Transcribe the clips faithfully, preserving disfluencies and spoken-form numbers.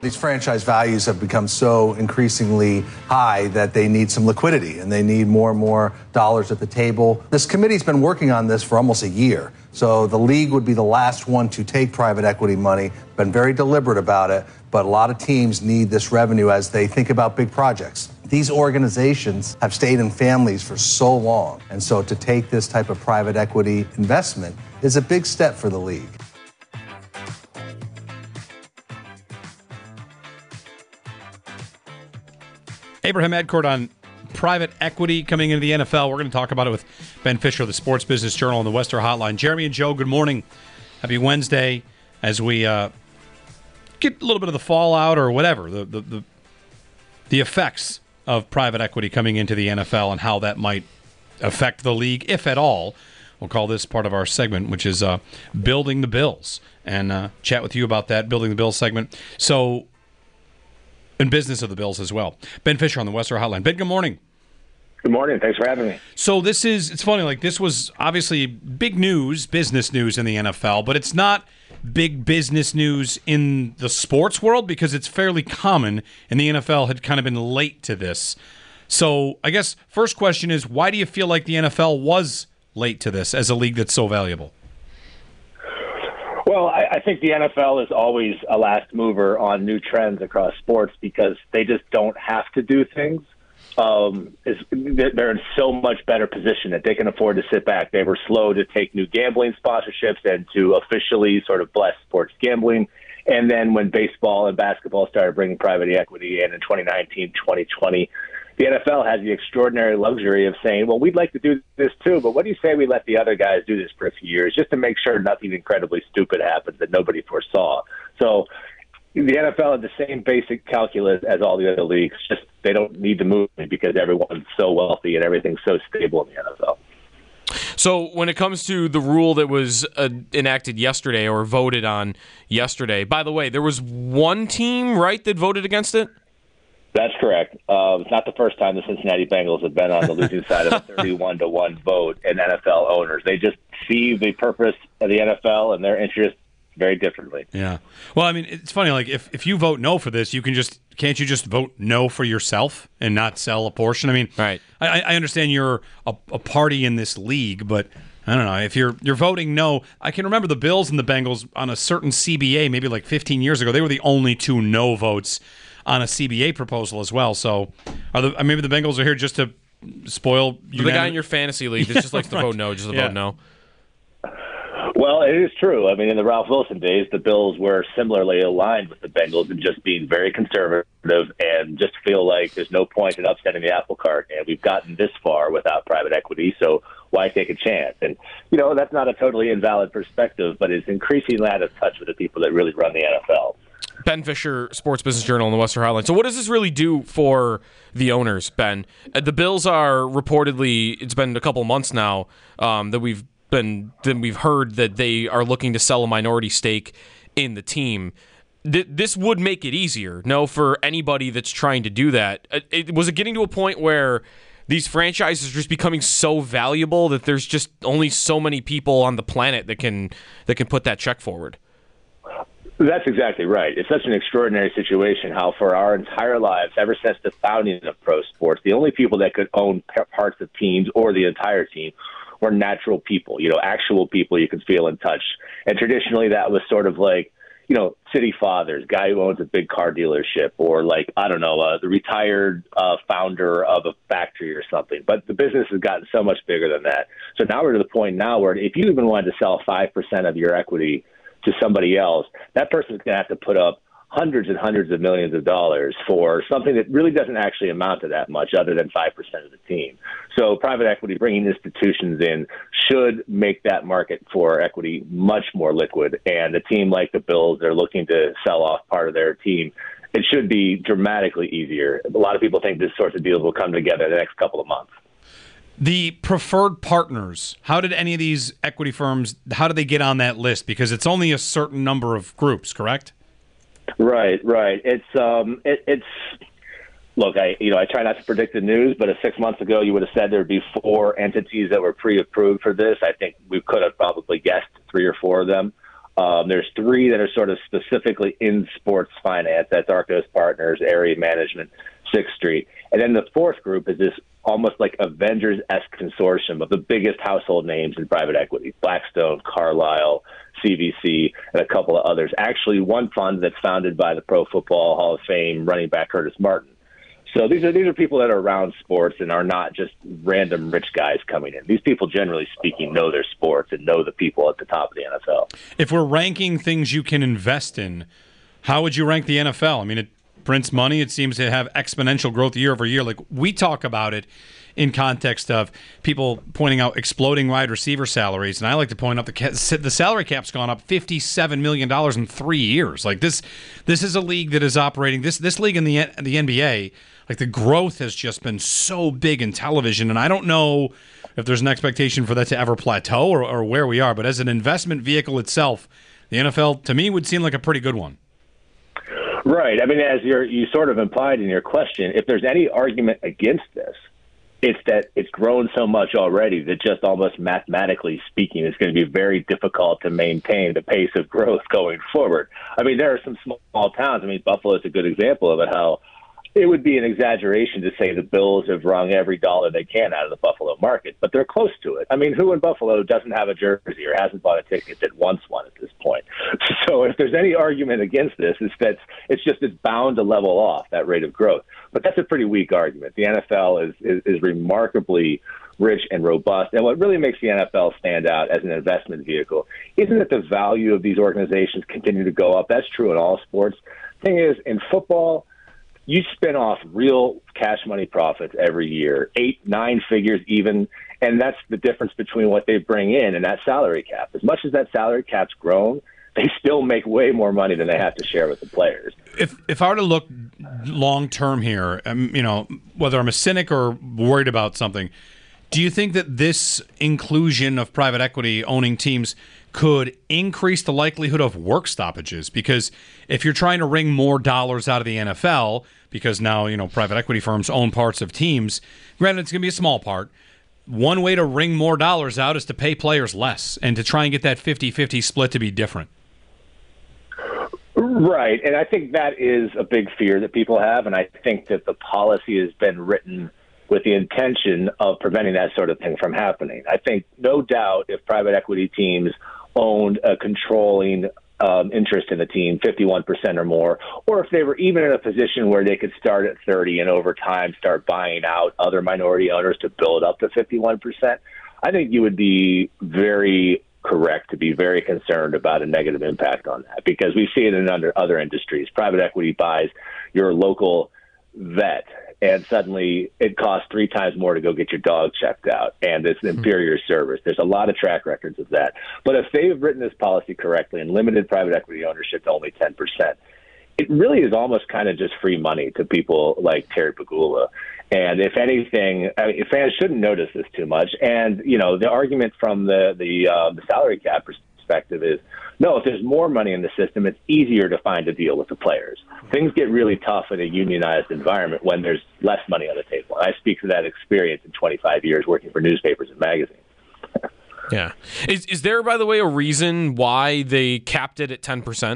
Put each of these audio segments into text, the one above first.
These franchise values have become so increasingly high that they need some liquidity and they need more and more dollars at the table. This committee's been working on this for almost a year. So the league would be the last one to take private equity money, been very deliberate about it, but a lot of teams need this revenue as they think about big projects. These organizations have stayed in families for so long. And so to take this type of private equity investment is a big step for the league. Abraham Edcourt on private equity coming into the N F L. We're going to talk about it with Ben Fisher of the Sports Business Journal and the Western Hotline. Jeremy and Joe, good morning. Happy Wednesday as we uh, get a little bit of the fallout or whatever, the, the, the, the effects of private equity coming into the N F L and how that might affect the league, if at all. We'll call this part of our segment, which is uh, Building the Bills, and uh, chat with you about that Building the Bills segment. So, and business of the Bills as well. Ben Fisher on the Western Hotline. Ben, good morning. Good morning. Thanks for having me. So this is, it's funny, like this was obviously big news, business news in the N F L, but it's not big business news in the sports world because it's fairly common, and the N F L had kind of been late to this. So I guess first question is, why do you feel like the N F L was late to this as a league that's so valuable? Well, I, I think the N F L is always a last mover on new trends across sports because they just don't have to do things. Um, is, they're in so much better position that they can afford to sit back. They were slow to take new gambling sponsorships and to officially sort of bless sports gambling. And then when baseball and basketball started bringing private equity in in twenty nineteen, twenty twenty, the N F L has the extraordinary luxury of saying, well, we'd like to do this too, but what do you say we let the other guys do this for a few years just to make sure nothing incredibly stupid happens that nobody foresaw? So the N F L had the same basic calculus as all the other leagues, just they don't need to move because everyone's so wealthy and everything's so stable in the N F L. So when it comes to the rule that was uh, enacted yesterday or voted on yesterday, by the way, there was one team, right, that voted against it? That's correct. Uh, it's not the first time the Cincinnati Bengals have been on the losing side of a thirty-one to one vote in N F L owners. They just see the purpose of the N F L and their interest very differently. Yeah. Well, I mean, it's funny. Like, if, if you vote no for this, you can just can't you just vote no for yourself and not sell a portion? I mean, right. I, I understand you're a, a party in this league, but I don't know if you're you're voting no. I can remember the Bills and the Bengals on a certain C B A, maybe like fifteen years ago. They were the only two no votes on a C B A proposal as well. So, are the maybe the Bengals are here just to spoil unanim- the guy in your fantasy league that yeah, just likes to right. vote no, just to yeah. vote no. Well, it is true. I mean, in the Ralph Wilson days, the Bills were similarly aligned with the Bengals in just being very conservative and just feel like there's no point in upsetting the apple cart. And we've gotten this far without private equity, so why take a chance? And, you know, that's not a totally invalid perspective, but it's increasingly out of touch with the people that really run the N F L. Ben Fisher, Sports Business Journal and the Western Hotline. So what does this really do for the owners, Ben? The Bills are reportedly, it's been a couple months now um, that we've been then we've heard that they are looking to sell a minority stake in the team. Th- this would make it easier, no, for anybody that's trying to do that. It, it, was it getting to a point where these franchises are just becoming so valuable that there's just only so many people on the planet that can that can put that check forward? That's exactly right. It's such an extraordinary situation how for our entire lives, ever since the founding of pro sports, the only people that could own p- parts of teams or the entire team were natural people, you know, actual people you could feel and touch. And traditionally that was sort of like, you know, city fathers, guy who owns a big car dealership, or like, I don't know, uh, the retired uh, founder of a factory or something. But the business has gotten so much bigger than that. So now we're to the point now where if you even wanted to sell five percent of your equity to somebody else, that person's going to have to put up hundreds and hundreds of millions of dollars for something that really doesn't actually amount to that much other than five percent of the team. So private equity bringing institutions in should make that market for equity much more liquid. And a team like the Bills, they're looking to sell off part of their team. It should be dramatically easier. A lot of people think this sorts of deals will come together in the next couple of months. The preferred partners, how did any of these equity firms, how did they get on that list? Because it's only a certain number of groups, correct? Right, right. It's um, it, it's look. I you know I try not to predict the news, but if six months ago you would have said there'd be four entities that were pre-approved for this, I think we could have probably guessed three or four of them. Um, there's three that are sort of specifically in sports finance. That's Arcos Partners, Area Management, Sixth Street. And then the fourth group is this almost like Avengers-esque consortium of the biggest household names in private equity: Blackstone, Carlyle, C V C, and a couple of others. Actually, one fund that's founded by the Pro Football Hall of Fame running back Curtis Martin. So these are these are people that are around sports and are not just random rich guys coming in. These people, generally speaking, know their sports and know the people at the top of the N F L. If we're ranking things you can invest in, how would you rank the N F L? I mean, it prints money. It seems to have exponential growth year over year. Like, we talk about it in context of people pointing out exploding wide receiver salaries, and I like to point out the ca- the salary cap's gone up fifty-seven million dollars in three years. Like, this, this is a league that is operating this this league in the the N B A. Like, the growth has just been so big in television, and I don't know if there's an expectation for that to ever plateau or, or where we are. But as an investment vehicle itself, the N F L to me would seem like a pretty good one. Right. I mean, as you're, you sort of implied in your question, if there's any argument against this, it's that it's grown so much already that just almost mathematically speaking, it's going to be very difficult to maintain the pace of growth going forward. I mean, there are some small towns. I mean, Buffalo is a good example of it, how it would be an exaggeration to say the Bills have wrung every dollar they can out of the Buffalo market, but they're close to it. I mean, who in Buffalo doesn't have a jersey or hasn't bought a ticket that wants one at this point? So if there's any argument against this, it's that it's just it's bound to level off that rate of growth. But that's a pretty weak argument. The N F L is, is, is remarkably rich and robust. And what really makes the N F L stand out as an investment vehicle isn't that the value of these organizations continue to go up. That's true in all sports. Thing is, in football, you spin off real cash money profits every year, eight, nine figures even, and that's the difference between what they bring in and that salary cap. As much as that salary cap's grown, they still make way more money than they have to share with the players. If if I were to look long term here, um, you know, whether I'm a cynic or worried about something, do you think that this inclusion of private equity owning teams could increase the likelihood of work stoppages? Because if you're trying to wring more dollars out of the N F L, because now, you know, private equity firms own parts of teams, granted, it's going to be a small part. One way to wring more dollars out is to pay players less and to try and get that fifty-fifty split to be different. Right. And I think that is a big fear that people have. And I think that the policy has been written with the intention of preventing that sort of thing from happening. I think, no doubt, if private equity teams owned a controlling um, interest in the team, fifty-one percent or more, or if they were even in a position where they could start at thirty and over time start buying out other minority owners to build up to fifty-one percent, I think you would be very correct to be very concerned about a negative impact on that, because we see it in under other industries. Private equity buys your local vet, and suddenly it costs three times more to go get your dog checked out, and it's an inferior service. There's a lot of track records of that. But if they've written this policy correctly and limited private equity ownership to only ten percent, it really is almost kind of just free money to people like Terry Pegula. And if anything, I mean, fans shouldn't notice this too much. And, you know, the argument from the, the, uh, the salary cap perspective is, no, if there's more money in the system, it's easier to find a deal with the players. Things get really tough in a unionized environment when there's less money on the table. And I speak to that experience in twenty-five years working for newspapers and magazines. Yeah. Is is there, by the way, a reason why they capped it at ten percent?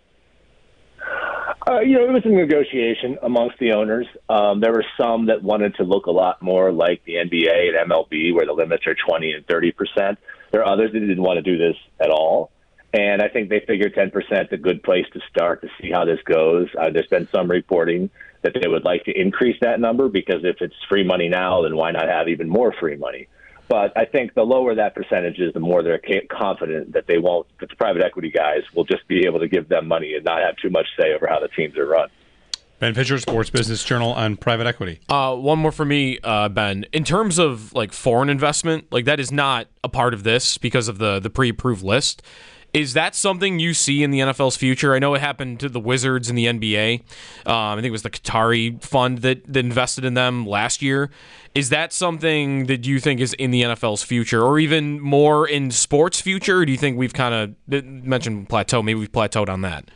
Uh, you know, it was a negotiation amongst the owners. Um, there were some that wanted to look a lot more like the N B A and M L B, where the limits are twenty and thirty percent. There are others that didn't want to do this at all. And I think they figured ten percent is a good place to start to see how this goes. Uh, there's been some reporting that they would like to increase that number, because if it's free money now, then why not have even more free money? But I think the lower that percentage is, the more they're confident that they won't, that the private equity guys will just be able to give them money and not have too much say over how the teams are run. Ben Fisher, Sports Business Journal on private equity. Uh, one more for me, uh, Ben. In terms of like foreign investment, like that is not a part of this because of the the pre-approved list. Is that something you see in the N F L's future? I know it happened to the Wizards in the N B A. Um, I think it was the Qatari fund that, that invested in them last year. Is that something that you think is in the N F L's future, or even more in sports future? Or do you think we've kind of mentioned plateau? Maybe we've plateaued on that.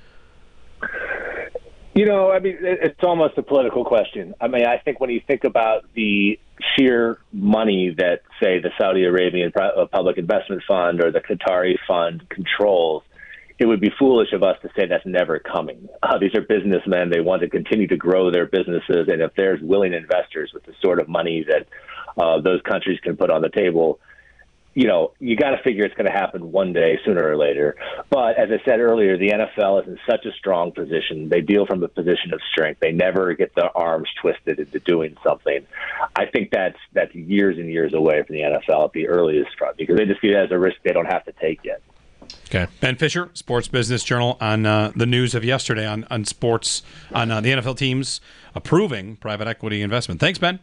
You know, I mean, it's almost a political question. I mean, I think when you think about the sheer money that, say, the Saudi Arabian Public Investment Fund or the Qatari Fund controls, it would be foolish of us to say that's never coming. Uh, these are businessmen. They want to continue to grow their businesses. And if there's willing investors with the sort of money that uh, those countries can put on the table, you know, you got to figure it's going to happen one day, sooner or later. But as I said earlier, the N F L is in such a strong position. They deal from a position of strength. They never get their arms twisted into doing something. I think that's that's years and years away from the N F L at the earliest front, because they just see it as a risk they don't have to take yet. Okay. Ben Fisher, Sports Business Journal, on uh, the news of yesterday on, on sports, on uh, the N F L teams approving private equity investment. Thanks, Ben.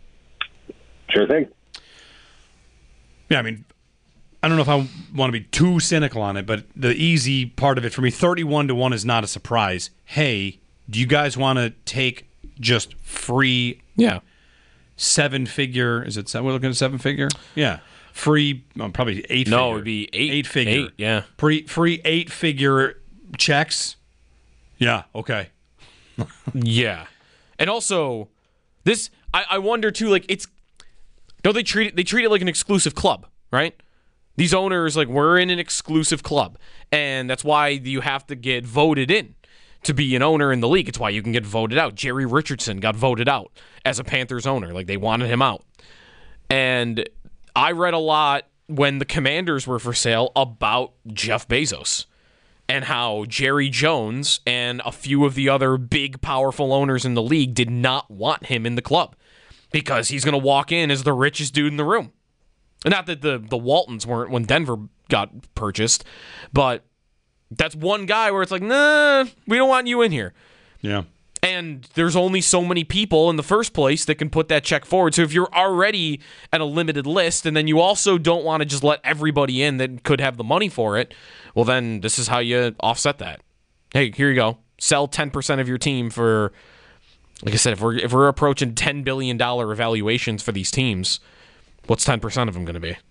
Sure thing. Yeah, I mean, I don't know if I want to be too cynical on it, but the easy part of it for me, thirty-one to one is not a surprise. Hey, do you guys want to take just free Yeah. seven-figure, is it, we're looking at seven-figure? Yeah. Free, well, probably eight-figure. No, it would be eight. Eight-figure. Eight, yeah. Free, free eight-figure checks? Yeah, okay. Yeah. And also, this, I, I wonder, too, like, it's, don't they treat it, they treat it like an exclusive club, right? These owners, like, we're in an exclusive club, and that's why you have to get voted in to be an owner in the league. It's why you can get voted out. Jerry Richardson got voted out as a Panthers owner. Like, they wanted him out. And I read a lot when the Commanders were for sale about Jeff Bezos and how Jerry Jones and a few of the other big, powerful owners in the league did not want him in the club because he's going to walk in as the richest dude in the room. Not that the, the Waltons weren't when Denver got purchased, but that's one guy where it's like, nah, we don't want you in here. Yeah. And there's only so many people in the first place that can put that check forward. So if you're already at a limited list and then you also don't want to just let everybody in that could have the money for it, well, then this is how you offset that. Hey, here you go. Sell ten percent of your team for, like I said, if we're, if we're approaching ten billion dollars evaluations for these teams, what's ten percent of them going to be?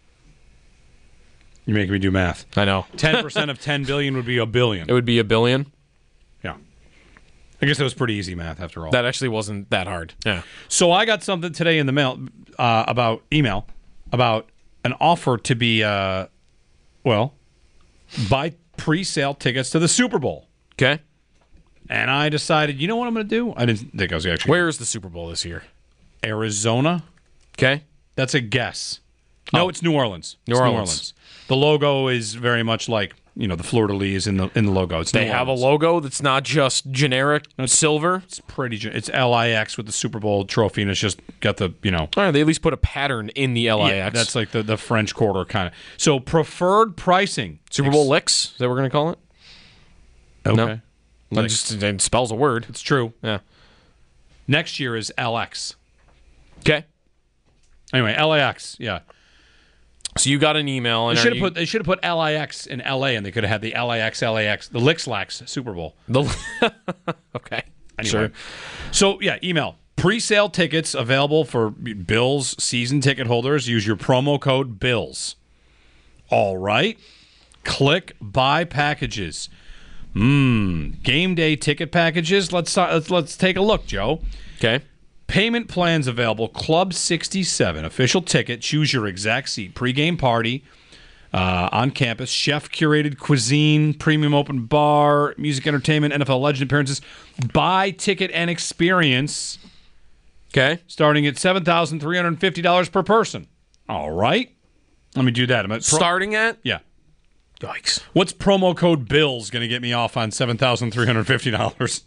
You're making me do math. I know. ten percent of ten billion would be a billion. It would be a billion. Yeah. I guess that was pretty easy math after all. That actually wasn't that hard. Yeah. So I got something today in the mail uh, about email about an offer to be, uh, well, buy pre-sale tickets to the Super Bowl. Okay. And I decided, you know what I'm going to do? I didn't think I was actually. Where is the Super Bowl this year? Arizona. Okay. That's a guess. No, Oh. it's New Orleans. New It's Orleans. The logo is very much like, you know, the fleur-de-lis in the in the logo. It's They New have a Orleans. logo that's not just generic silver. It's pretty. gen- It's L I X with the Super Bowl trophy, and it's just got the, you know. All right, they at least put a pattern in the L I X. Yeah, that's like the, the French Quarter kind of. So preferred pricing. Super Bowl licks. Is that what we're going to call it? Okay. No. That Licks. just it spells a word. It's true. Yeah. Next year is L X. Okay. Anyway, L I X. Yeah. So you got an email. They And should are have you- put they should have put L I X in L A, and they could have had the L I X L A X, the Lix-Lax Super Bowl. the okay. Anyway. Sure. So, yeah, email. Pre-sale tickets available for Bills season ticket holders. Use your promo code BILLS. All right. Click Buy Packages. Mmm. Game day ticket packages. Let's, let's, let's take a look, Joe. Okay. Payment plans available. Club sixty-seven. Official ticket. Choose your exact seat. Pre-game party uh, on campus. Chef-curated cuisine. Premium open bar. Music entertainment. N F L legend appearances. Buy ticket and experience. Okay. Starting at seven thousand three hundred fifty dollars per person. All right. Let me do that. I'm at pro- Starting at? Yeah. Yikes. What's promo code BILLS going to get me off on seven thousand three hundred fifty dollars?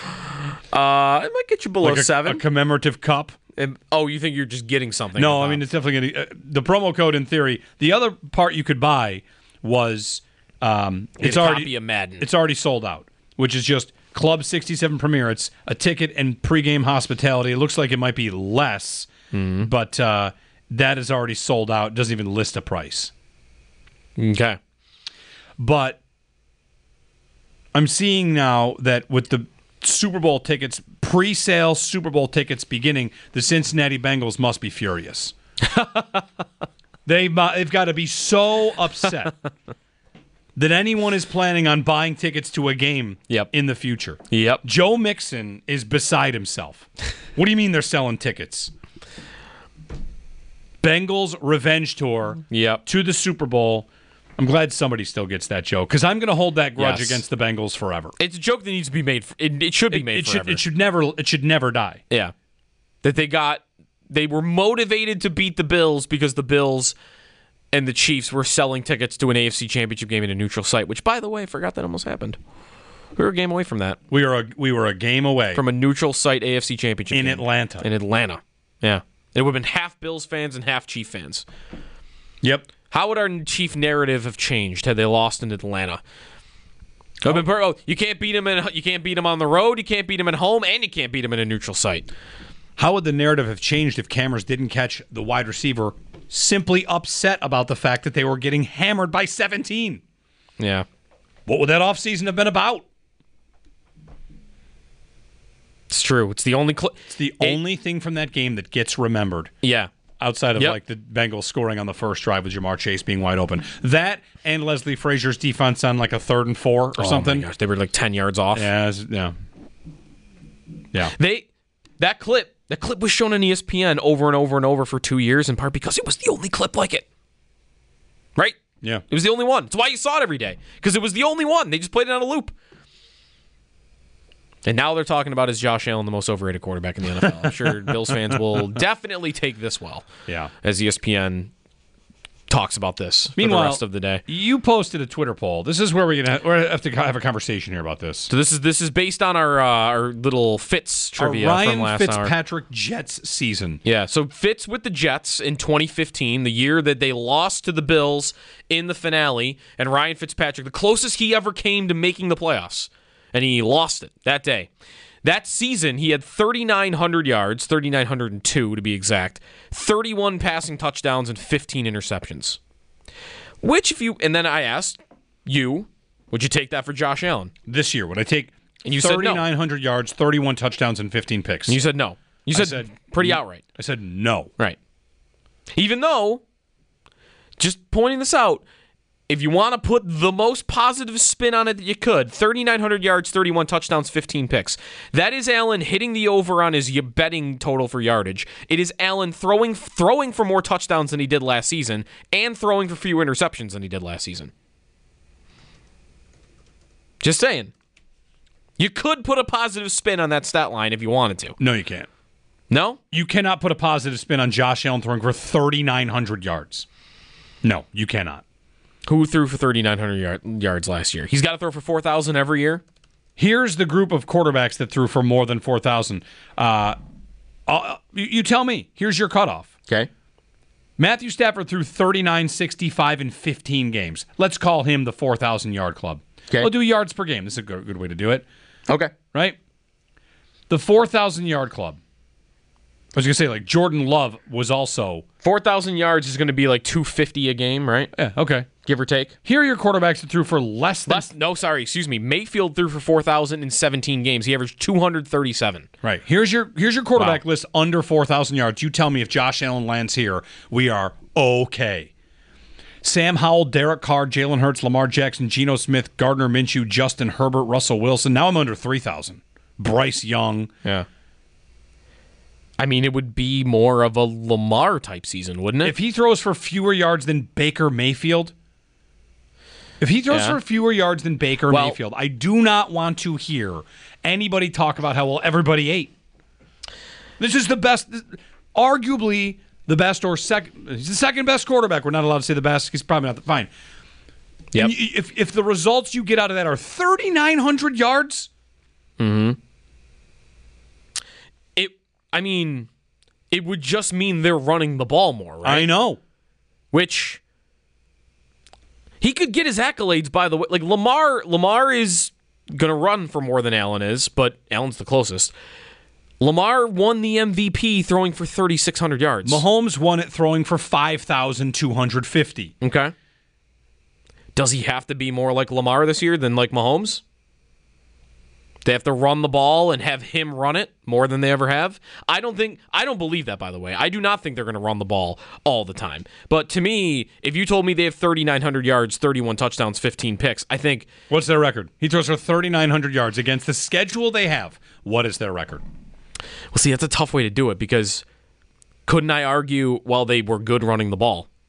Uh, it might get you below Like a, seven. a commemorative cup? It- oh, you think you're just getting something? No, with I that. mean, it's definitely going to. Uh, the promo code, in theory, the other part you could buy was um, Get it's a already copy of Madden. It's already sold out, which is just Club sixty-seven Premier. It's a ticket and pregame hospitality. It looks like it might be less, Mm-hmm. but uh, that is already sold out. Doesn't even list a price. Okay. But I'm seeing now that with the Super Bowl tickets, pre-sale Super Bowl tickets beginning, the Cincinnati Bengals must be furious. they, mu- they've got to be so upset that anyone is planning on buying tickets to a game Yep. in the future. Yep. Joe Mixon is beside himself. What do you mean they're selling tickets? Bengals revenge tour Yep. to the Super Bowl. I'm glad somebody still gets that joke because I'm going to hold that grudge Yes. against the Bengals forever. It's a joke that needs to be made. It, it should be made it forever. should, it should never. It should never die. Yeah. That they got, they were motivated to beat the Bills because the Bills and the Chiefs were selling tickets to an A F C Championship game in a neutral site, which, by the way, I forgot that almost happened. We were a game away from that. We were a, we were a game away From a neutral site A F C Championship in game. Atlanta. In Atlanta. Yeah. It would have been half Bills fans and half Chief fans. Yep. How would our Chief narrative have changed had they lost in Atlanta? Oh. Been, oh, you can't beat them in, you can't beat them on the road, you can't beat them at home, and you can't beat them in a neutral site. How would the narrative have changed if Cameras didn't catch the wide receiver simply upset about the fact that they were getting hammered by seventeen? Yeah. What would that offseason have been about? It's true. It's the only cl- It's the it, only thing from that game that gets remembered. Yeah. Outside of Yep. like the Bengals scoring on the first drive with Jamar Chase being wide open. That and Leslie Frazier's defense on like a third and four or oh something. My gosh, they were like ten yards off. Yeah, it's- yeah. Yeah. They that clip that clip was shown on E S P N over and over and over for two years in part because it was the only clip like it. Right? Yeah. It was the only one. That's why you saw it every day. Because it was the only one. They just played it on a loop. And now they're talking about is Josh Allen the most overrated quarterback in the N F L. I'm sure Bills fans will definitely take this well. Yeah. As E S P N talks about this Meanwhile, for the rest of the day. You posted a Twitter poll. This is where we're gonna we're gonna have to have a conversation here about this. So this is this is based on our uh, our little Fitz trivia Our Ryan from last Fitzpatrick hour. Jets season. Yeah, so Fitz with the Jets in twenty fifteen, the year that they lost to the Bills in the finale, and Ryan Fitzpatrick, the closest he ever came to making the playoffs, and he lost it that day. That season, he had thirty-nine hundred yards, thirty-nine hundred two to be exact, thirty-one passing touchdowns, and fifteen interceptions. Which, if you, and then I asked you, would you take that for Josh Allen? This year, would I take And you said no. thirty-nine hundred yards, thirty-one touchdowns, and fifteen picks? And you said no. You said, said pretty n- outright. I said no. Right. Even though, just pointing this out, if you want to put the most positive spin on it that you could, thirty-nine hundred yards, thirty-one touchdowns, fifteen picks. That is Allen hitting the over on his betting total for yardage. It is Allen throwing throwing for more touchdowns than he did last season and throwing for fewer interceptions than he did last season. Just saying. You could put a positive spin on that stat line if you wanted to. No, you can't. No? You cannot put a positive spin on Josh Allen throwing for thirty-nine hundred yards. No, you cannot. Who threw for thirty-nine hundred yard, yards last year? He's got to throw for four thousand every year? Here's the group of quarterbacks that threw for more than four thousand. Uh, uh, you, you tell me. Here's your cutoff. Okay. Matthew Stafford threw thirty-nine, sixty-five in fifteen games. Let's call him the four thousand yard club. Okay. We'll do yards per game. This is a good, good way to do it. Okay. Right? The four thousand yard club. I was going to say, like, Jordan Love was also. four thousand yards is going to be like two fifty a game, right? Yeah, okay. Give or take. Here are your quarterbacks that threw for less than. Less, no, sorry, excuse me. Mayfield threw for four thousand in seventeen games. He averaged two hundred thirty-seven. Right. Here's your here's your quarterback Wow. list under four thousand yards. You tell me if Josh Allen lands here, we are okay. Sam Howell, Derek Carr, Jalen Hurts, Lamar Jackson, Geno Smith, Gardner Minshew, Justin Herbert, Russell Wilson. Now I'm under three thousand. Bryce Young. Yeah. I mean, it would be more of a Lamar type season, wouldn't it? If he throws for fewer yards than Baker Mayfield, if he throws Yeah. for fewer yards than Baker Well- Mayfield, I do not want to hear anybody talk about how well everybody ate. This is the best, arguably the best or second, he's the second best quarterback. We're not allowed to say the best. He's probably not the, fine. Yep. And you- If, if the results you get out of that are thirty-nine hundred yards, It. I mean, it would just mean they're running the ball more, right? I know. Which he could get his accolades, by the way. Like Lamar, Lamar is going to run for more than Allen is, but Allen's the closest. Lamar won the M V P throwing for thirty-six hundred yards. Mahomes won it throwing for five thousand two hundred fifty. Okay. Does he have to be more like Lamar this year than like Mahomes? They have to run the ball and have him run it more than they ever have? I don't think I don't believe that, by the way. I do not think they're going to run the ball all the time. But to me, if you told me they have thirty-nine hundred yards, thirty-one touchdowns, fifteen picks, I think What's their record? He throws for thirty-nine hundred yards against the schedule they have. What is their record? well, see, that's a tough way to do it because couldn't I argue, well, they were good running the ball?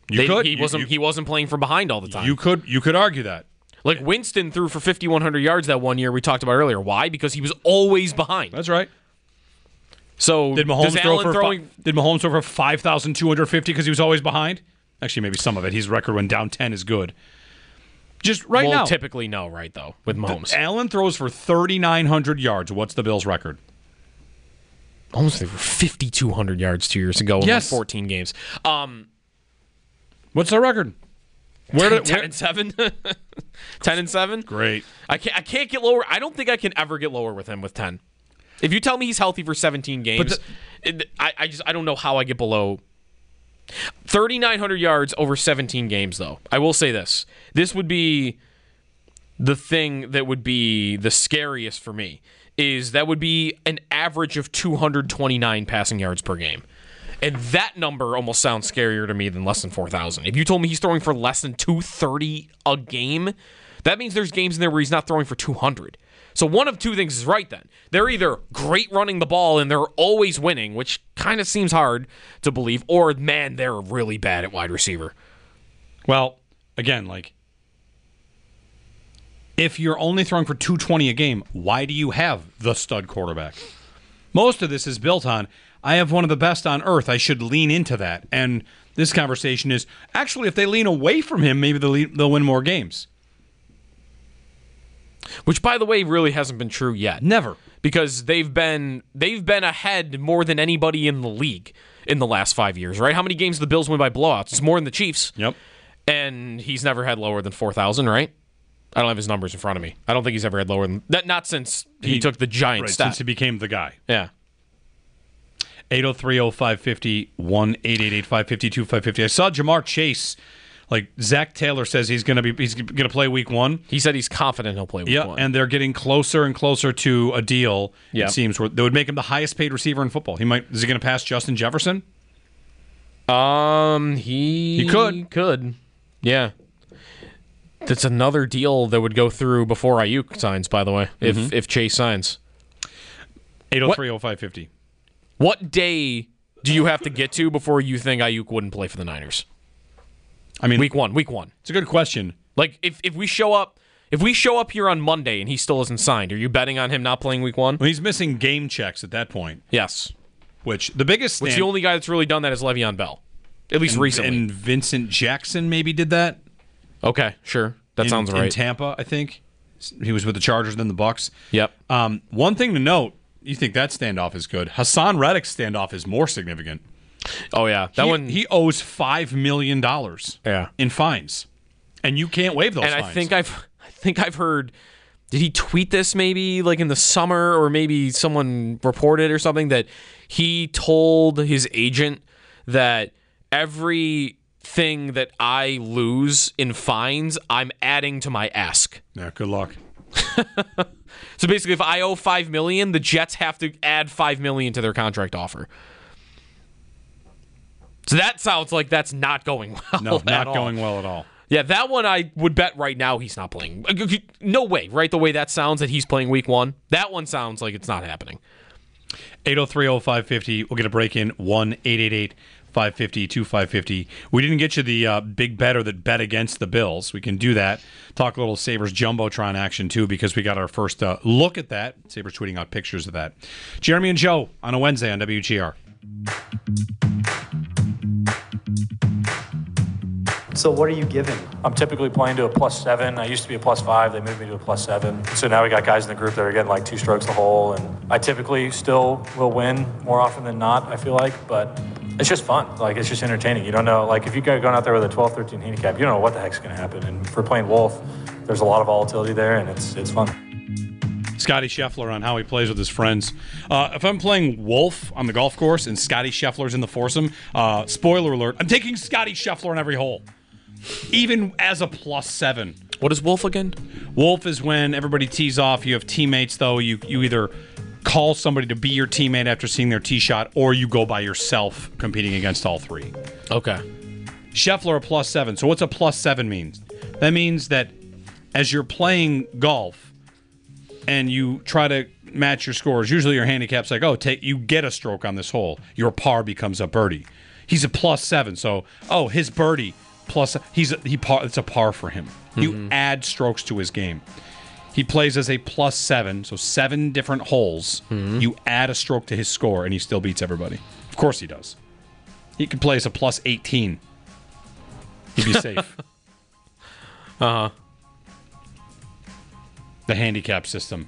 You They, could. he You- wasn't. you- he wasn't playing from behind all the time. You could you could argue that. Like Winston threw for fifty-one hundred yards that one year we talked about earlier. Why? Because he was always behind. That's right. So Did Mahomes does throw Allen for throwing? fi- Did Mahomes throw for five thousand two hundred fifty because he was always behind? Actually, maybe some of it. His record when down ten is good. Just right well, now, typically no, right though with Mahomes. Allen throws for thirty-nine hundred yards. What's the Bills' record? Mahomes threw for fifty-two hundred yards two years ago in Yes. like fourteen games. Um, What's their record? Where did ten where- and seven. ten and seven. Great. I can't. I can't get lower. I don't think I can ever get lower with him with ten. If you tell me he's healthy for seventeen games, it, I, I just I don't know how I get below thirty-nine hundred yards over seventeen games. Though I will say this: this would be the thing that would be the scariest for me. Is that would be an average of two hundred twenty-nine passing yards per game. And that number almost sounds scarier to me than less than four thousand. If you told me he's throwing for less than two thirty a game, that means there's games in there where he's not throwing for two hundred. So one of two things is right then. They're either great running the ball and they're always winning, which kind of seems hard to believe, or, man, they're really bad at wide receiver. Well, again, like, if you're only throwing for two twenty a game, why do you have the stud quarterback? Most of this is built on, I have one of the best on earth. I should lean into that. And this conversation is, actually, if they lean away from him, maybe they'll, lean, they'll win more games. Which, by the way, really hasn't been true yet. Never. Because they've been they've been ahead more than anybody in the league in the last five years, right? How many games do the Bills win by blowouts? It's more than the Chiefs. Yep. And he's never had lower than four thousand, right? I don't have his numbers in front of me. I don't think he's ever had lower than that. Not since he, He- took the giant Right, step. since he became the guy. Yeah. eight oh three oh five five oh, one eight eight eight five five two five five oh. I saw Jamar Chase. Like, Zach Taylor says he's going to be he's going to play week one. He said he's confident he'll play week Yeah, one. and they're getting closer and closer to a deal, Yeah. it seems, where that would make him the highest paid receiver in football. He might is he going to pass Justin Jefferson? Um, he He could. could, yeah. That's another deal that would go through before Ayuk signs. By the way, if Mm-hmm. if Chase signs, eight oh three oh five five oh. what day do you have to get to before you think Ayuk wouldn't play for the Niners? I mean, Week one, week one. it's a good question. Like if if we show up, if we show up here on Monday and he still isn't signed, are you betting on him not playing week one? Well, he's missing game checks at that point, Yes. which the biggest Which stand, the only guy that's really done that is Le'Veon Bell, at least and, recently. and Vincent Jackson maybe did that. okay, sure, that in, sounds in right. Tampa, I think he was with the Chargers, then the Bucks. Yep. Um, one thing to note, you think that standoff is good. Hassan Reddick's standoff is more significant. Oh yeah, that he, one. he owes five million dollars. Yeah. in fines, and you can't waive those. and fines. I think I've I think I've heard. Did he tweet this maybe like in the summer, or maybe someone reported or something that he told his agent that everything that I lose in fines, I'm adding to my ask. Yeah, good luck. So basically, if I owe five million, the Jets have to add five million to their contract offer. So that sounds like that's not going well. No, at not all. going well at all. Yeah, that one I would bet right now he's not playing. No way, right? The way that sounds that he's playing week one. That one sounds like it's not happening. eight oh three oh five five oh. We'll get a break in. one eight eight eight five five oh two five five oh. We didn't get you the uh, big better that bet against the Bills. We can do that. Talk a little Sabres Jumbotron action, too, because we got our first uh, look at that. Sabres tweeting out pictures of that. Jeremy and Joe on a Wednesday on W G R. So what are you giving? I'm typically playing to a plus seven. I used to be a plus five. They moved me to a plus seven. So now we got guys in the group that are getting like two strokes the hole. And I typically still will win more often than not, I feel like. But it's just fun. Like, it's just entertaining. You don't know. Like, if you guys going out there with a twelve, thirteen handicap, you don't know what the heck's going to happen. And for playing Wolf, there's a lot of volatility there, and it's it's fun. Scotty Scheffler on how he plays with his friends. Uh, if I'm playing Wolf on the golf course and Scotty Scheffler's in the foursome, uh, spoiler alert, I'm taking Scotty Scheffler on every hole, even as a plus seven. What is Wolf again? Wolf is when everybody tees off. You have teammates, though. You you either call somebody to be your teammate after seeing their tee shot, or you go by yourself competing against all three. Okay. Scheffler a plus seven. So what's a plus seven means? That means that as you're playing golf and you try to match your scores, usually your handicap's like, oh, take you get a stroke on this hole. Your par becomes a birdie. He's a plus seven. So, oh, his birdie plus he's a, he par, it's a par for him. Mm-hmm. You add strokes to his game. He plays as a plus seven, so seven different holes. Mm-hmm. You add a stroke to his score, and he still beats everybody. Of course he does. He could play as a plus eighteen. He'd be safe. uh-huh. The handicap system.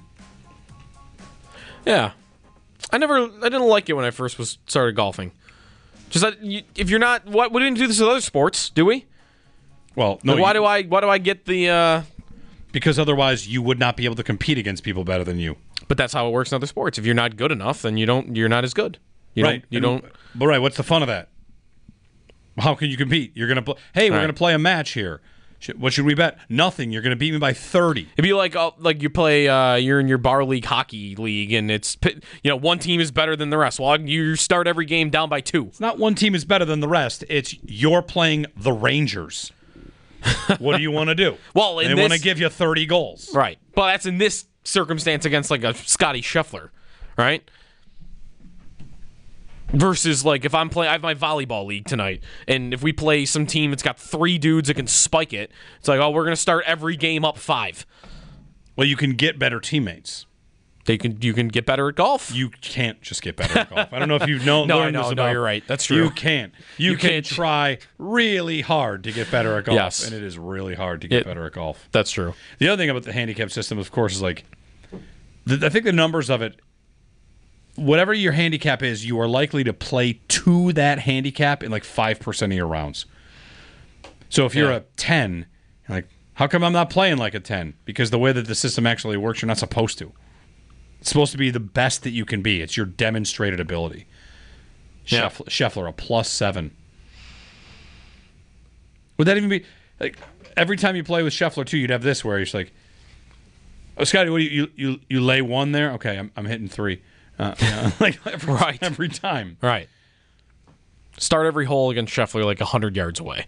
Yeah. I never, I didn't like it when I first was started golfing. Just that you, if you're not, what we didn't do this with other sports, do we? Well, no. Like, why you, do I, why do I get the? Uh, because otherwise you would not be able to compete against people better than you. But that's how it works in other sports. If you're not good enough, then you don't, you're not as good. You right. don't, you and, don't. But right, what's the fun of that? How can you compete? You're gonna play. Hey, we're right. gonna play a match here. What should we bet? Nothing. You're going to beat me by thirty. It'd be like uh, like you play, uh, you're in your bar league hockey league, and it's, you know, one team is better than the rest. Well, you start every game down by two. It's not one team is better than the rest. It's you're playing the Rangers. What do you want to do? Well, in they this, want to give you thirty goals, right? But that's in this circumstance against like a Scotty Scheffler, right? Versus, like, if I'm playing, I have my volleyball league tonight, and if we play some team that's got three dudes that can spike it, it's like, oh, we're going to start every game up five. Well, you can get better teammates. They can, you can get better at golf. You can't just get better at golf. I don't know if you've known. no, learned no, this no, about, you're right. That's true. You can't. You, You can can't. try really hard to get better at golf, Yes. and it is really hard to get It- better at golf. That's true. The other thing about the handicap system, of course, is like, the, I think the numbers of it, whatever your handicap is, you are likely to play to that handicap in like five percent of your rounds. So if you're Yeah. a ten, you're like, how come I'm not playing like a ten? Because the way that the system actually works, you're not supposed to. It's supposed to be the best that you can be. It's your demonstrated ability. Yeah. Scheffler, Scheffler, a plus seven. Would that even be like every time you play with Scheffler too? You'd have this where you're just like, "Oh, Scotty, what do you you you, you lay one there? Okay, I'm I'm hitting three, uh, you know, like every, Right. every time." Right. Start every hole against Scheffler like one hundred yards away.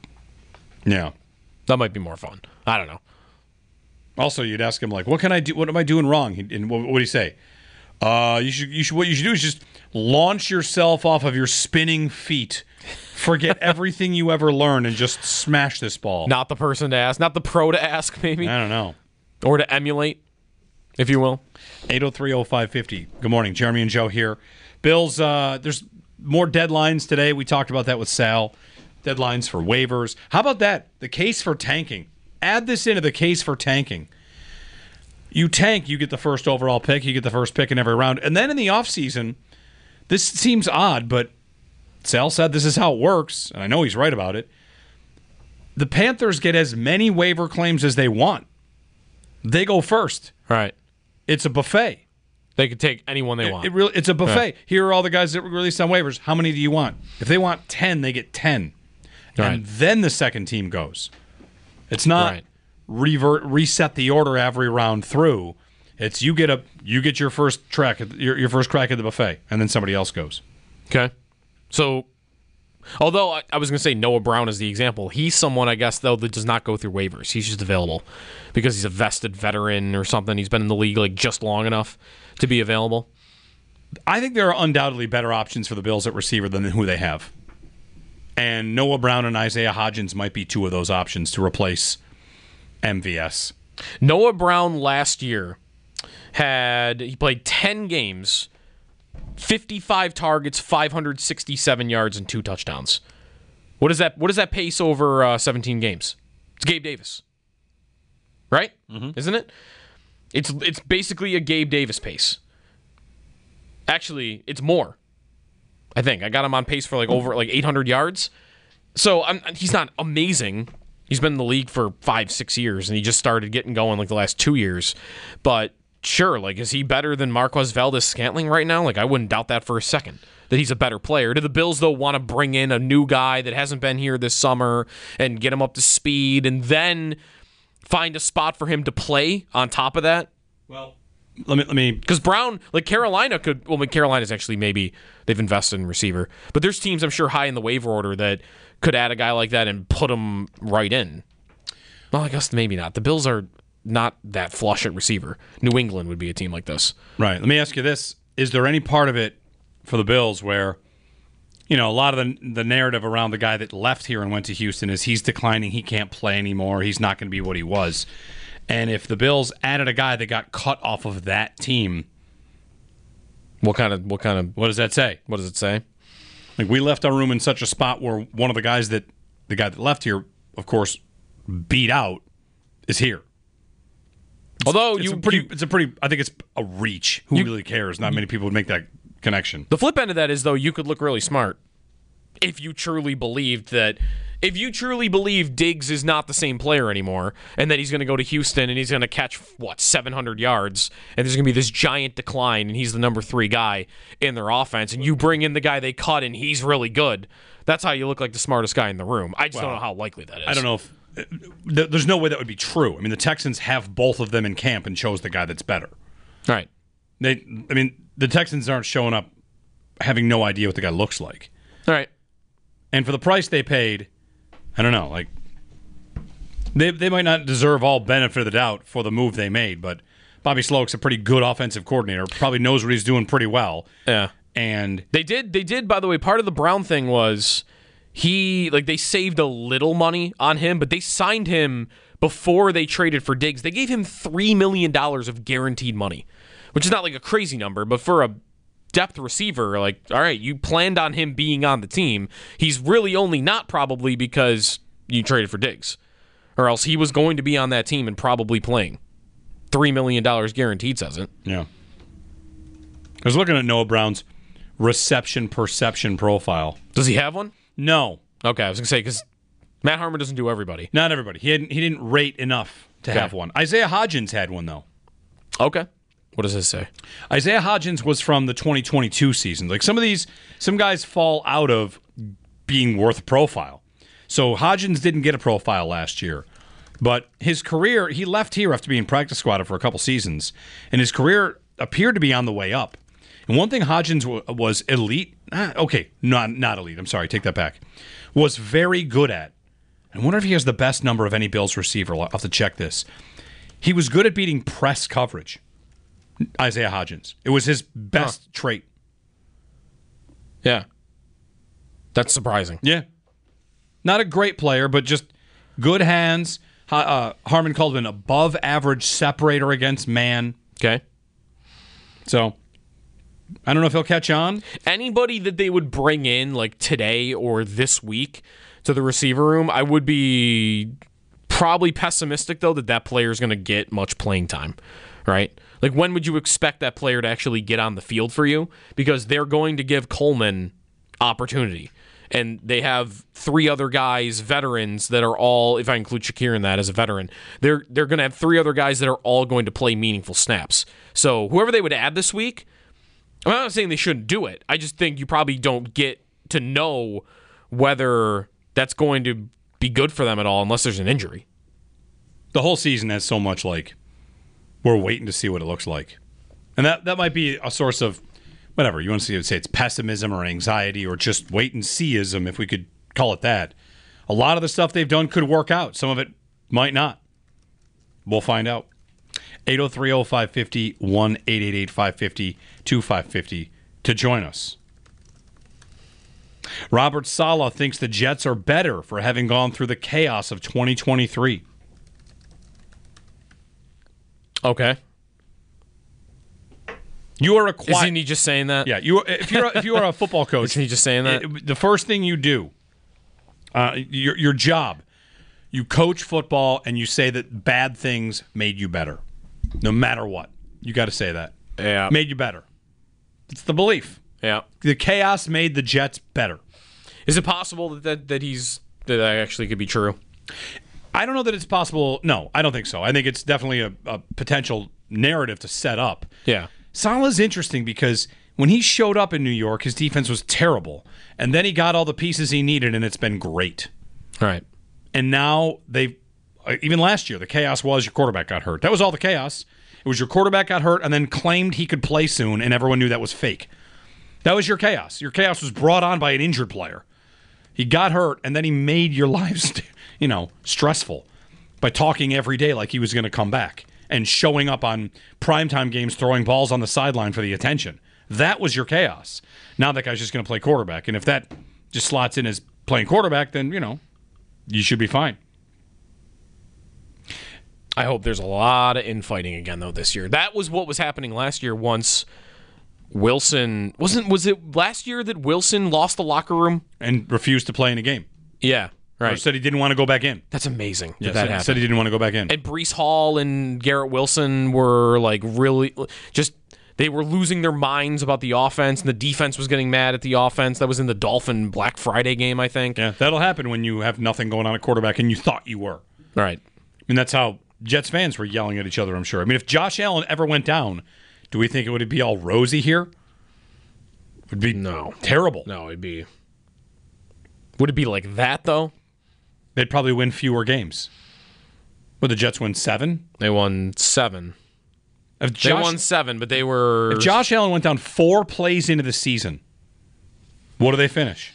Yeah. That might be more fun. I don't know. Also, you'd ask him like, "What can I do? What am I doing wrong?" He- And what what would he say? Uh, you should you should what you should do is just launch yourself off of your spinning feet. Forget everything you ever learned and just smash this ball. Not the person to ask, not the pro to ask, maybe, I don't know. or to emulate, if you will. eight oh three oh five fifty. Good morning. Jeremy and Joe here. Bills, uh, there's more deadlines today. We talked about that with Sal. Deadlines for waivers. How about that? The case for tanking. Add this into the case for tanking. You tank, you get the first overall pick, you get the first pick in every round. And then in the offseason, this seems odd, but Sal said this is how it works, and I know he's right about it. The Panthers get as many waiver claims as they want. They go first. Right. It's a buffet. They could take anyone they It, want. it really, it's a buffet. Right. Here are all the guys that were released on waivers. How many do you want? If they want ten, they get ten. Right. And then the second team goes. It's not Right. revert reset the order every round through. It's you get a you get your first track at- your, your first crack at the buffet, and then somebody else goes. Okay. So, although I, I was going to say Noah Brown is the example, he's someone, I guess, though, that does not go through waivers. He's just available because he's a vested veteran or something. He's been in the league like just long enough to be available. I think there are undoubtedly better options for the Bills at receiver than who they have. And Noah Brown and Isaiah Hodgins might be two of those options to replace M V S. Noah Brown last year had, he played ten games, fifty-five targets, five hundred sixty-seven yards, and two touchdowns. What is that? What is that pace over uh, seventeen games? It's Gabe Davis, right? Mm-hmm. Isn't it? It's it's basically a Gabe Davis pace. Actually, it's more. I think I got him on pace for like over like eight hundred yards. So I'm, he's not amazing. He's been in the league for five, six years, and he just started getting going like the last two years. But sure, like, is he better than Marquez Valdes-Scantling right now? Like, I wouldn't doubt that for a second, that he's a better player. Do the Bills, though, want to bring in a new guy that hasn't been here this summer and get him up to speed and then find a spot for him to play on top of that? Well, let me let me Because Brown, like Carolina could, well, I mean, Carolina's actually maybe they've invested in receiver, but there's teams I'm sure high in the waiver order that could add a guy like that and put him right in. Well, I guess maybe not. The Bills are not that flush at receiver. New England would be a team like this. Right. Let me ask you this. Is there any part of it for the Bills where, you know, a lot of the the narrative around the guy that left here and went to Houston is he's declining, he can't play anymore, he's not going to be what he was. And if the Bills added a guy that got cut off of that team, what kind of what kind of what does that say? What does it say? Like, we left our room in such a spot where one of the guys that the guy that left here, of course, beat out, is here. It's, Although it's you, a pretty, you, it's a pretty, I think it's a reach. Who you, really cares? Not many people would make that connection. The flip end of that is, though, you could look really smart if you truly believed that. If you truly believe Diggs is not the same player anymore, and that he's going to go to Houston and he's going to catch, what, seven hundred yards, and there's going to be this giant decline, and he's the number three guy in their offense, and you bring in the guy they cut, and he's really good, that's how you look like the smartest guy in the room. I just well, don't know how likely that is. I don't know if... There's no way that would be true. I mean, the Texans have both of them in camp and chose the guy that's better. Right. They, I mean, the Texans aren't showing up having no idea what the guy looks like. All right. And for the price they paid... I don't know, like, they they might not deserve all benefit of the doubt for the move they made, but Bobby Slowick's a pretty good offensive coordinator, probably knows what he's doing pretty well. Yeah. And they did, they did, by the way, part of the Brown thing was he, like, they saved a little money on him, but they signed him before they traded for Diggs. They gave him three million dollars of guaranteed money, which is not like a crazy number, but for a depth receiver, like, all right, you planned on him being on the team. He's really only not probably because you traded for Diggs, or else he was going to be on that team and probably playing. Three million dollars guaranteed says it. Yeah. I was looking at Noah Brown's reception perception profile. Does he have one? No. Okay, I was gonna say because Matt Harmon doesn't do everybody. Not everybody. He hadn't. He didn't rate enough to okay. have one. Isaiah Hodgins had one though. Okay. What does this say? Isaiah Hodgins was from the twenty twenty-two season. Like some of these, some guys fall out of being worth a profile. So Hodgins didn't get a profile last year. But his career, he left here after being practice squatted for a couple seasons, and his career appeared to be on the way up. And one thing Hodgins w- was elite, ah, okay, not not elite, I'm sorry, take that back, was very good at. I wonder if he has the best number of any Bills receiver. I'll have to check this. He was good at beating press coverage. Isaiah Hodgins. It was his best huh. trait. Yeah. That's surprising. Yeah. Not a great player, but just good hands. Uh, Harmon called him an above average separator against man. Okay. So, I don't know if he'll catch on. Anybody that they would bring in, like today or this week, to the receiver room, I would be probably pessimistic, though, that that player is going to get much playing time, right? Like, when would you expect that player to actually get on the field for you? Because they're going to give Coleman opportunity. And they have three other guys, veterans, that are all, if I include Shakir in that as a veteran, they're they're going to have three other guys that are all going to play meaningful snaps. So whoever they would add this week, I'm not saying they shouldn't do it. I just think you probably don't get to know whether that's going to be good for them at all unless there's an injury. The whole season has so much, like, we're waiting to see what it looks like. And that, that might be a source of, whatever, you want to see, say it's pessimism or anxiety or just wait-and-see-ism, if we could call it that. A lot of the stuff they've done could work out. Some of it might not. We'll find out. eight oh three oh five five oh, one eight eight eight five five oh two five five oh to join us. Robert Saleh thinks the Jets are better for having gone through the chaos of twenty twenty-three. Okay. You are a quiet. Isn't he just saying that? Yeah. You are, if you're a, if you are a football coach, isn't he just saying that? It, the first thing you do, uh, your your job, you coach football and you say that bad things made you better, no matter what. You got to say that. Yeah. Made you better. It's the belief. Yeah. The chaos made the Jets better. Is it possible that that, that he's that, that actually could be true? I don't know that it's possible. No, I don't think so. I think it's definitely a, a potential narrative to set up. Yeah. Saleh's interesting because when he showed up in New York, his defense was terrible. And then he got all the pieces he needed, and it's been great. All right. And now they've, even last year, the chaos was your quarterback got hurt. That was all the chaos. It was your quarterback got hurt and then claimed he could play soon, and everyone knew that was fake. That was your chaos. Your chaos was brought on by an injured player. He got hurt, and then he made your lives, you know, stressful by talking every day like he was going to come back and showing up on primetime games throwing balls on the sideline for the attention. That was your chaos. Now that guy's just going to play quarterback. And if that just slots in as playing quarterback, then, you know, you should be fine. I hope there's a lot of infighting again, though, this year. That was what was happening last year once Wilson... Wasn't Was it last year that Wilson lost the locker room? And refused to play in a game. Yeah, right. Or said he didn't want to go back in. That's amazing Yeah, that, that said, happened. said he didn't want to go back in. And Breece Hall and Garrett Wilson were, like, really... just They were losing their minds about the offense, and the defense was getting mad at the offense. That was in the Dolphin Black Friday game, I think. Yeah, that'll happen when you have nothing going on at quarterback and you thought you were. Right. I mean, that's how Jets fans were yelling at each other, I'm sure. I mean, if Josh Allen ever went down, do we think it would be all rosy here? It would be no terrible. No, it'd be... Would it be like that, though? They'd probably win fewer games. Would the Jets win seven? They won seven. If Josh, they won seven, but they were... If Josh Allen went down four plays into the season, what do they finish?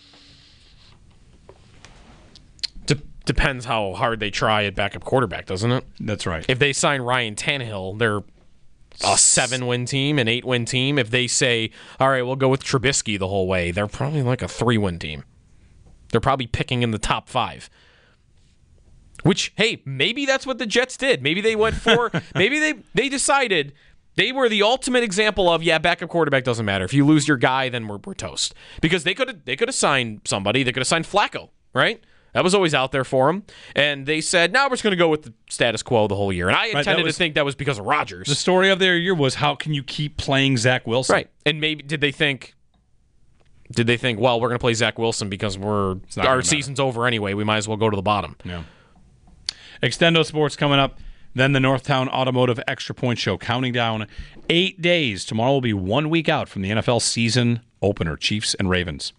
De- depends how hard they try at backup quarterback, doesn't it? That's right. If they sign Ryan Tannehill, they're a seven-win team, an eight-win team. If they say, all right, we'll go with Trubisky the whole way, they're probably like a three-win team. They're probably picking in the top five. Which, hey, maybe that's what the Jets did. Maybe they went for, maybe they, they decided they were the ultimate example of, yeah, backup quarterback doesn't matter. If you lose your guy, then we're, we're toast. Because they could have they could have signed somebody. They could have signed Flacco, right? That was always out there for them. And they said, no, we're just going to go with the status quo the whole year. And I Right, tended was- to think that was because of Rodgers. The story of their year was, how can you keep playing Zach Wilson? Right. And maybe, did they think, did they think, well, we're going to play Zach Wilson because we're not gonna our matter. season's over anyway. We might as well go to the bottom. Yeah. Extendo Sports coming up. Then the Northtown Automotive Extra Point Show, counting down eight days. Tomorrow will be one week out from the N F L season opener, Chiefs and Ravens.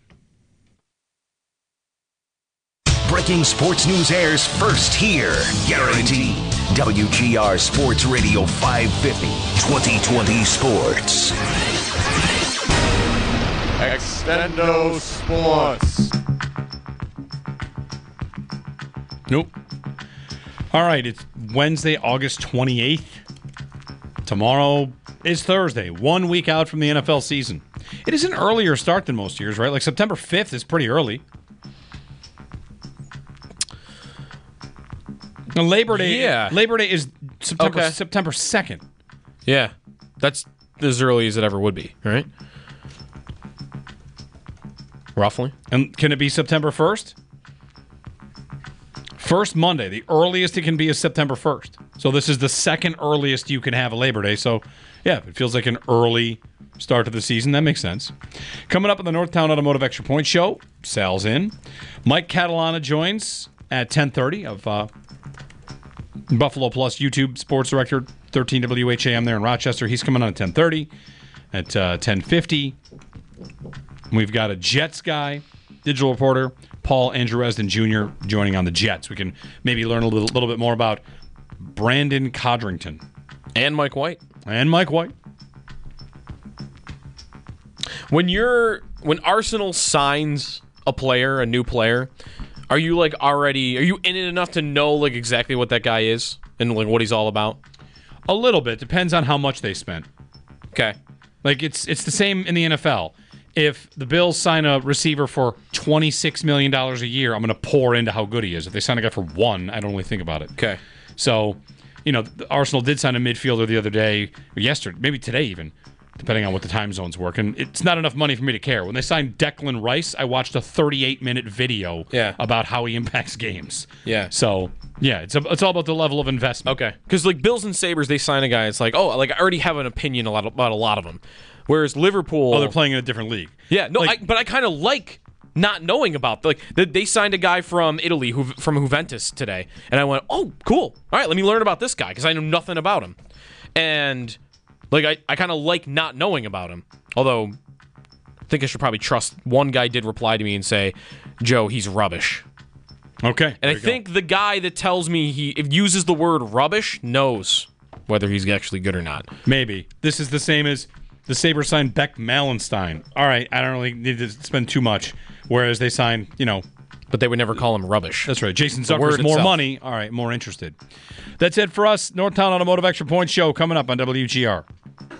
Breaking sports news airs first here. Guaranteed. W G R Sports Radio five fifty, twenty twenty Sports. Extendo Sports. Nope. All right, it's Wednesday, August twenty-eighth. Tomorrow is Thursday, one week out from the N F L season. It is an earlier start than most years, right? Like September fifth is pretty early. Now, Labor Day, Yeah. Labor Day is September Okay. September second. Yeah. That's as early as it ever would be, right? Roughly. And can it be September first? First Monday, the earliest it can be is September first. So this is the second earliest you can have a Labor Day. So, yeah, it feels like an early start to the season. That makes sense. Coming up on the Northtown Automotive Extra Point Show, Sal's in. Mike Catalana joins at ten thirty of uh, Buffalo Plus YouTube sports director, thirteen W H A M there in Rochester. He's coming on at ten thirty. At uh, ten fifty, we've got a Jets guy, digital reporter, Paul Andrew Resden Junior joining on the Jets. We can maybe learn a little, little bit more about Brandon Codrington. And Mike White. And Mike White. When you're when Arsenal signs a player, a new player, are you like already are you in it enough to know like exactly what that guy is and like what he's all about? A little bit. Depends on how much they spent. Okay. Like, it's it's the same in the N F L. If the Bills sign a receiver for twenty-six million dollars a year, I'm going to pour into how good he is. If they sign a guy for one, I don't really think about it. Okay. So, you know, Arsenal did sign a midfielder the other day, or yesterday, maybe today even, depending on what the time zones work. And it's not enough money for me to care. When they signed Declan Rice, I watched a thirty-eight minute video Yeah. about how he impacts games. Yeah. So, yeah, it's a, it's all about the level of investment. Okay. Because like Bills and Sabres, they sign a guy. It's like, oh, like I already have an opinion a lot about a lot of them. Whereas Liverpool, Oh, they're playing in a different league. yeah, no, Like- I, but I kind of like not knowing about like they, they signed a guy from Italy who from Juventus today, and I went, oh, cool. All right, let me learn about this guy because I know nothing about him, and like I, I kind of like not knowing about him. Although I think I should probably trust. One guy did reply to me and say, Joe, he's rubbish. Okay. And I think the guy that tells me he if uses the word rubbish knows whether he's actually good or not. Maybe. This is the same as the Sabres signed Beck Malenstein. All right, I don't really need to spend too much. Whereas they signed, you know, But they would never call him rubbish. that's right, Jason The Zucker's word more itself. money. All right, more interested. That's it for us. Northtown Automotive Extra Point Show coming up on W G R.